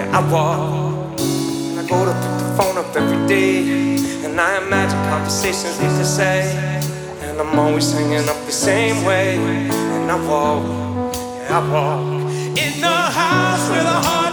I walk, and I go to pick the phone up every day, and I imagine conversations we could say, and I'm always hanging up the same way. And I walk, yeah, I walk in the house where the heart